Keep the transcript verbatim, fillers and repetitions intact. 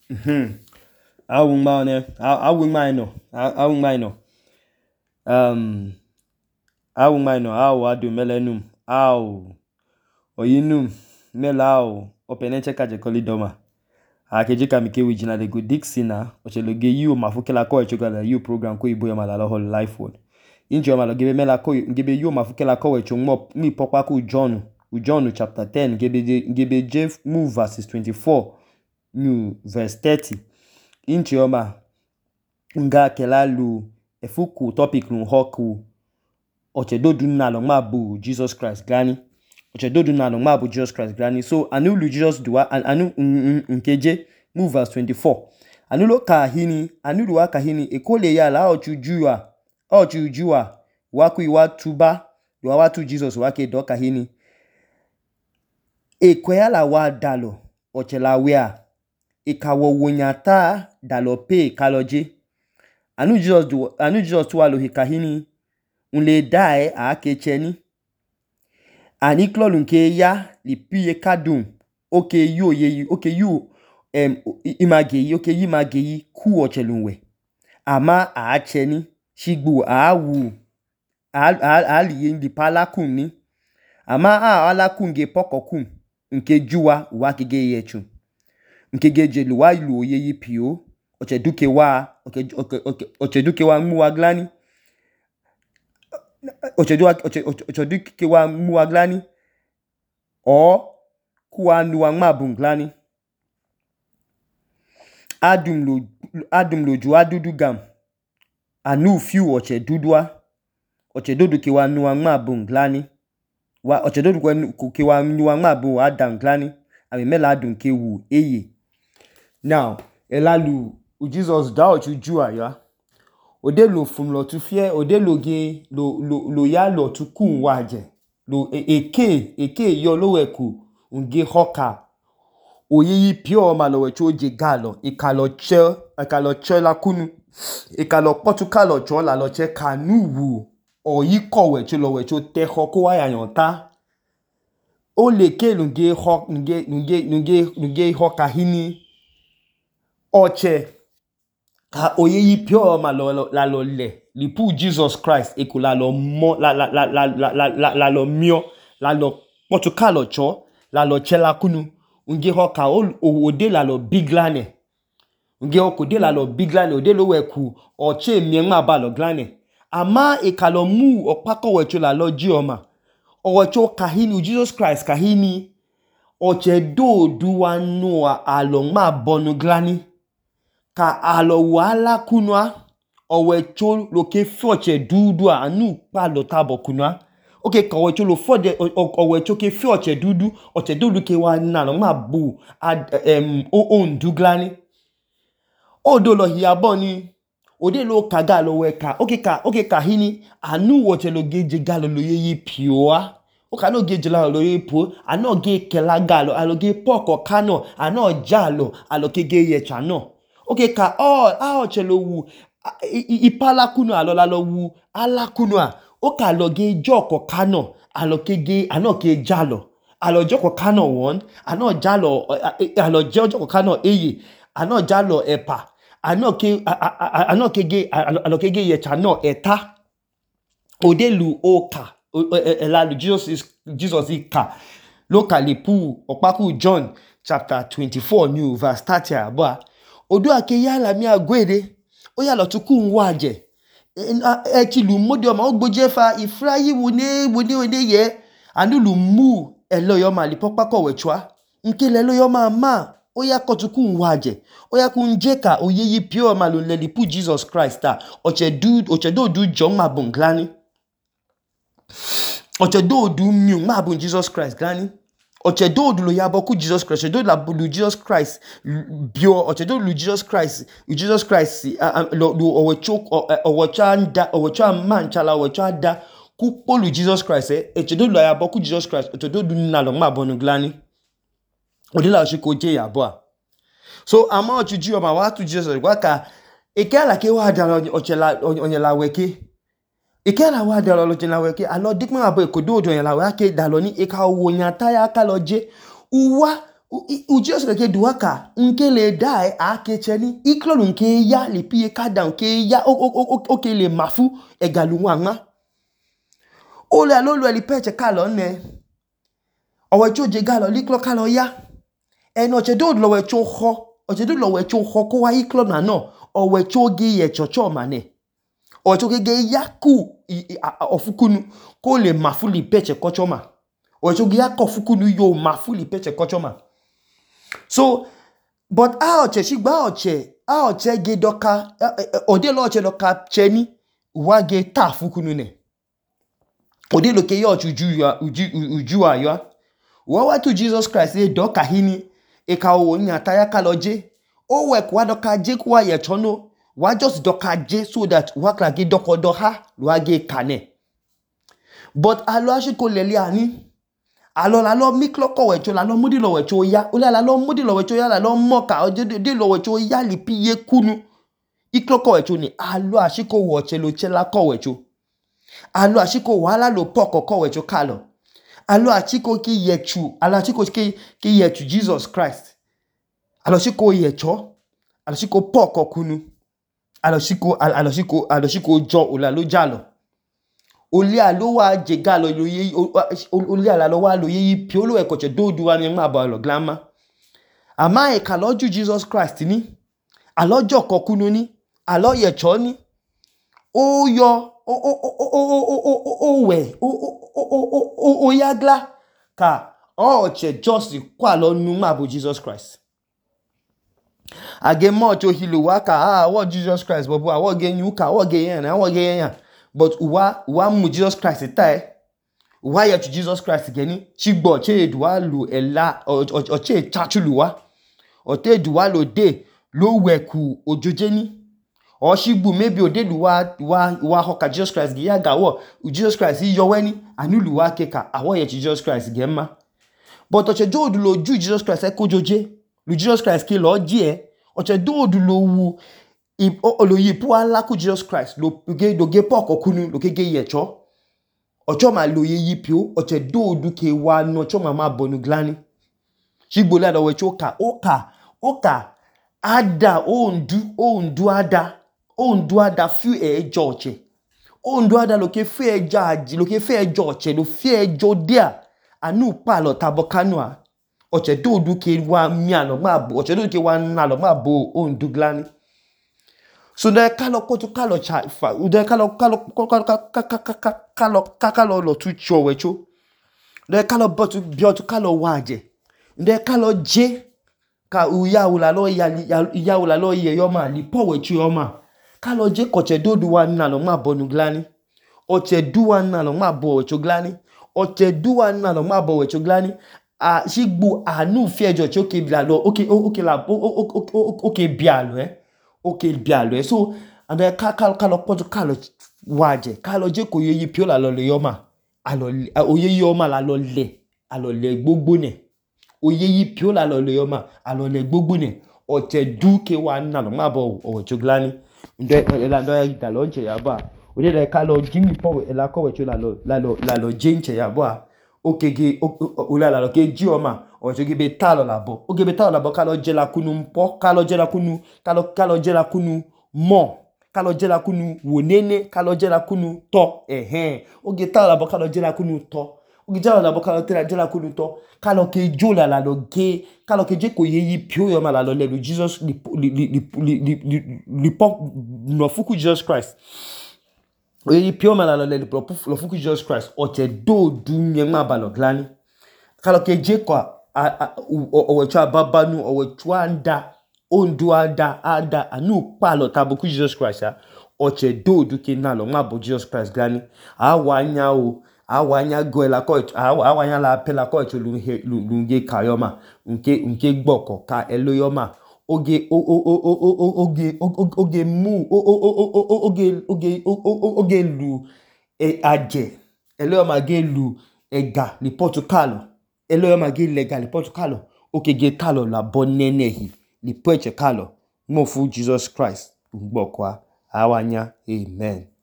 Hmm. Awu ngmane, awu ngmano, awu ngmano. Um, awu ngmano, awu adu melenum, awu oyinum, melau, openenche kaje kolidoma. Akejika mike wijina de go dixina, ocheloge yu mafukela ko echogala yu program ko ibo yama la whole life word. Injo yama gebe mela ko gebe yu mafukela ko echogmo mi pokwa ku John, u John chapter ten, gebe gebe Jeff move verses twenty-four, new verse thirty. Inchioma nga kelalu efuku topic nu hoku ochedodu na lo mabu Jesus Christ gani ochedodu na lo mabu Jesus Christ gani. So anu lu Jesus dua anu nkeje move verse twenty-four. Anu lo kahini anu lu kahini ekole ya la ochujua ochujua waku iwa tuba wa watu Jesus wake do kahini ekwela wa dalo ochelawea ikawo wonyata dalope kaloje anu Jesus do anu Jesus tuwa lo hikahini unle dae a kecheni ani klolu nke ya lipiye kadum oke yu ye oke yu em imageyi oke yi mageyi ku ochelunwe ama a acheni shigbu awu ali ndi palakun ni ama a alakun ge pokokun nke juwa wa kege yechu nke geje luwa ilu oye yi pio ocheduke wa ocheduke wa mu wa glani ocheduke wa mu wa glani o kuwa nuwa mabun glani adum lo adum lo ju adudu gam anu fiu ochedudua ocheduke wa nuwa mabun glani wa ocheduke wa nuwa mabun adam glani ami mela adun ke wu eye. Now elalu u Jesus da ochujua ya ode lo fun lo tu fie ode lo ge lo lo lo ya lo tu kun waje lo eke eke yo lo weku unge hoka oyeyi pure ma lo wecho je galo ikalo che ikalo che la kunu ikalo portugal cho la lo che kanuwu oyi kowe che lo wecho te hoko wa yanyota o le ke lunge ho nge nge nge nge hoka hini oche ka oyeyi pure ma lo la lo le lipu Jesus Christ ekula lo mo la la la la la la la lo mio la lo portugal cho la lo che la kunu unge hoka ode la lo biglane unge okode la lo biglane ode lo weku oche mienma ba lo glane ama ekalo mu opako wecho la lo jioma owecho kahini Jesus Christ kahini oche do duwa noa alo ma bonu glani ka alo wala kunwa owecho lo ke foche dudu anu pa lo tabo kunwa okay ka owecho lo fode owecho ke foche dudu oche dudu ke wa na lo ma bu em o on duglani odo lo hiabo ni ode lo kaga lo weka okay ka okay ka hini anu woche lo geje galo lo yeyi pioa o ka no geje la lo yepo ano ge kela galo alo ge poko kano ano jalo alo ke ge ye chano okay ka all a oche lo wu ipala kunu alo la lo wu ala kunu a o ka lo ge joko kano alo ke ge ano ke jalo alo joko kano won ano jalo alo joko kano eye ano jalo epa ano ke ano kege ano kege ye chano eta odelu oka elalu Jesus is Jesus ika locally pu opaku John chapter twenty-four new verse thirty aba odu ake yala mi agwede o yalo tuku nwaje e ti lu modi o ma ogboje fa ifrayi woni woni woni ye anu lu mu eloyo ma li popako wechwa nke leloyo ma ma oya kotuku nwaje oya kunjeka oyeyi pure malo lelipu Jesus Christ ta oche du oche do du John mabun glani oche do du mi mabun Jesus Christ glani oche do du lo yabo ku Jesus Christ oche do la bu Jesus Christ bio oche do lu Jesus Christ Jesus Christ lo owecho owecha nda owecha manchala owecha da ku polu Jesus Christ eh oche do lo yabo ku Jesus Christ oche do du na lo mabun glani odila shiko je yabo. So ama ochuju o ma wa tu Jesus waka ekela ke wa da ochela onyela weke ekela wa da lo ochela weke alo dikma abo ekodo odo onyela wake da lo ni eka wo nya ta ya ka lo je uwa Ujio seke duaka nke le dai akecheni iklolu nke ya le pie kada nke ya oke le mafu egalu wanga. Ole alolu eli peche kalo ne. Owe choje galo liklo kalo ya. Eno che do lo we choho. Oche do lo we choho ko wa iklo na no. Owe choge ye chocho mane. Owe choge ge yaku ofukunu ko le mafu li peche kochoma. Owe choge yaku ofukunu yo mafu li peche kochoma. So, but a oche shigba oche, a oche ge doka, ode lo oche doka cheni, wa ge ta fukunu ne. Ode lo ke yo uju uju uju ayo. Wa wa to Jesus Christ e doka hini e ka o nyata ya kaloje. O we kwa doka je kwa ye chono, wa just doka je so that wa kla ge doko doha, wa ge kane. But alo ashiko lele ani. Alors la lo miklo ko wecho la lo mudi lo wecho ya ola la lo mudi lo wecho ya la lo moka o de de lo wecho ya li piye kunu iklo ko wecho ni alo ashiko woche lo chela ko wecho alo ashiko wala lo poko ko wecho kalo alo ashiko ki yechu alo ashiko ki ki yechu Jesus Christ alo ashiko yecho alo ashiko poko kunu alo ashiko alo ashiko alo ashiko jo ola lo jalo Oli alo wa jega lo ye oli alo wa lo ye piolo e koche do duwa ni ma ba lo glama ama e ka loju Jesus Christ ni alojo kokunu ni alo ye cho ni o yo o o o o o o we o o o o yagla ka o che just kwa lo nu ma bo Jesus Christ age mo cho hilu wa ka ah what Jesus Christ bobo awo ge nyu ka awo ge yan awo ge yan but uwa uwa mu Jesus Christ tai uwa ya to Jesus Christ geni chigbo che eduwa lu ela o che chachuluwa o te eduwa lo de lo weku ojoje ni o shigbu maybe o de luwa wa wa hoka Jesus Christ gi ya gawo Jesus Christ yo weni anuluwa keka awo ya Jesus Christ gemma but o che do lo ju Jesus Christ e kojoje lu Jesus Christ ki lo ji e o che do lo wu I o lo yipu ala ku Jesus Christ lo ge do ge poko kunu lo ke ge yecho ocho ma lo ye yipio o che do du ke wa no cho ma ma bonu glani shigbo la do we choka oka oka ada o ndu o ndu ada o ndu ada fu e joche o ndu ada lo ke fu e jaji lo ke fu e joche lo fu e jodia anu pa lo tabokanua o che do du ke wa mi alo ma bo o che do ke wa na lo ma bo o ndu glani. So de kalo koto kalo cha fa de kalo kalo kalo kalo kalo lo tu cho wecho de kalo botu biotu kalo waje de kalo je ka uya ula lo ya ya ula lo ye yoma li po wecho yoma kalo je ko che dodu wa na lo ma bonu glani o che duwa na lo ma bo wecho glani o che duwa na lo ma bo wecho glani a shigbu anu fiejo che oke bia lo oke oke la oke bia lo eh okay bialo so and then kalo kalo poto kalo waje kalo je ko yeyi pio la lo le yoma alo oyeyi yoma la lo le alo le gbogbo ne oyeyi pio la lo le yoma alo le gbogbo ne o te du ke wa na lo ma bo o choglani nde la ndo ya lo nche ya ba o de kalo jimi po la ko we la lo la lo la lo jinche ya ba okege o la la lo ke ji oma o jogi be talo labo o ge be talo labo kalo je la kunu mpo kalo je la kunu kalo kalo je la kunu mo kalo je la kunu wonene kalo je la kunu to ehe o ge talo labo kalo je la kunu to o ge talo labo kalo tera je la kunu to kalo ke jola la lo ge kalo ke je ko yeyi pio yo ma la lo le Jesus li li li li li pop no fuku Jesus Christ o yeyi pio ma la lo le lo fuku Jesus Christ o te do du nyema ba lo glani kalo ke je kwa owecha babanu owecha anda ondu ada ada anu palo tabuku Jesus Christ ya oche do duke na lo ma bo Jesus Christ gani awanya o awanya go la ko awanya la pela ko lu lu nge kayoma nke nke gboko ka eloyoma oge oge oge mu oge oge oge lu e aje eloyoma ge lu ega ni Portugal Elo ma ge legal Portugal oke ge kalo la bonenehi ni preche kalo mo fu Jesus Christ ngbo kwa awanya amen.